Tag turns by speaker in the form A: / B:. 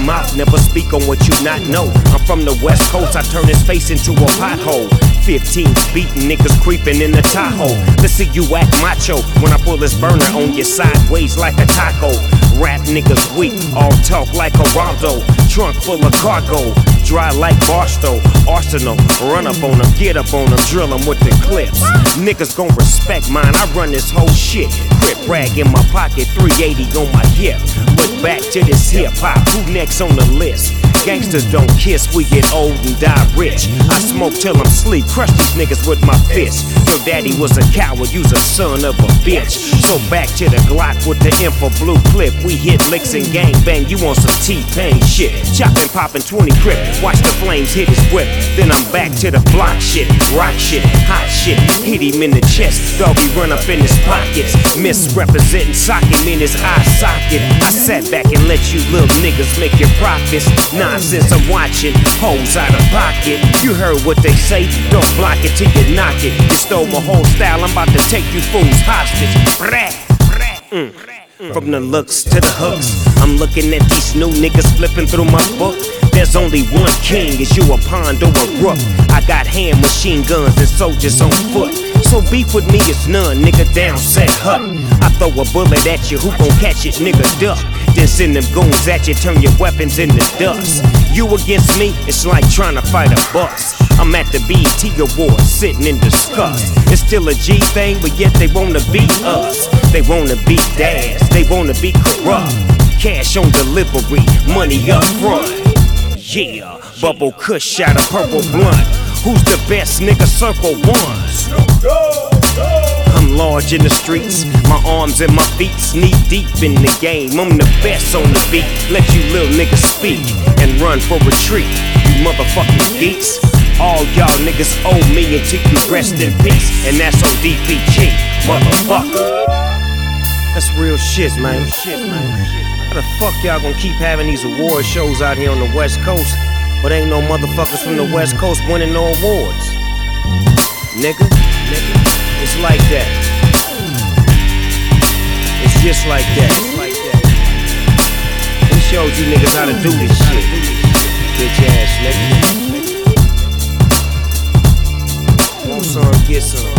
A: mouth, never speak on what you not know. I'm from the West Coast, I turn his face into a pothole. 15 beating niggas creeping in the Tahoe. Let's see you act macho when I pull this burner on your sideways like a taco. Rap niggas weak, all talk like a Rondo. Trunk full of cargo, dry like Barstow. Arsenal, run up on them, get up on them, drill them with the clips. Niggas gon' respect mine, I run this whole shit. Crip rag in my pocket, 380 on my hip. But back to this hip hop, who next on the list? Gangsters don't kiss, we get old and die rich. I smoke till I'm sleep, crush these niggas with my fist. Your daddy was a coward, you's a son of a bitch. So back to the Glock with the info blue clip. We hit licks and gang bang, you want some T-Pain shit. Chopping, popping 20 grip, watch the flames hit his whip. Then I'm back to the block shit, rock shit, hot shit. Hit him in the chest, doggy run up in his pockets. Misrepresenting sock him in his eye socket. I sat back and let you little niggas make your profits. Nonsense I'm watching, hoes out of pocket. You heard what they say, don't block it till you knock it. You stole my whole style, I'm about to take you fools hostage. From the looks to the hooks, I'm looking at these new niggas flipping through my book. There's only one king, is you a pond or a rook? I got hand machine guns and soldiers on foot. So beef with me is none, nigga down set hut. I throw a bullet at you, who gon' catch it, nigga duck. Then send them goons at you, turn your weapons into dust. You against me, it's like trying to fight a bus. I'm at the BET Awards, sitting in disgust. It's still a G thing, but yet they wanna be us. They wanna be dads, they wanna be corrupt. Cash on delivery, money up front. Yeah, bubble kush out of purple blunt. Who's the best nigga, circle one? I'm large in the streets, my arms and my feet knee deep in the game. I'm the best on the beat, let you little niggas speak and run for retreat, you motherfucking geeks. All y'all niggas owe me until you rest in peace, and that's on DPG, motherfucker. That's real shit, man. How the fuck y'all gonna keep having these award shows out here on the West Coast, but ain't no motherfuckers from the West Coast winning no awards? Nigga, it's like that. It's just like that. We showed you niggas how to do this shit. Bitch ass nigga. Want some, get some.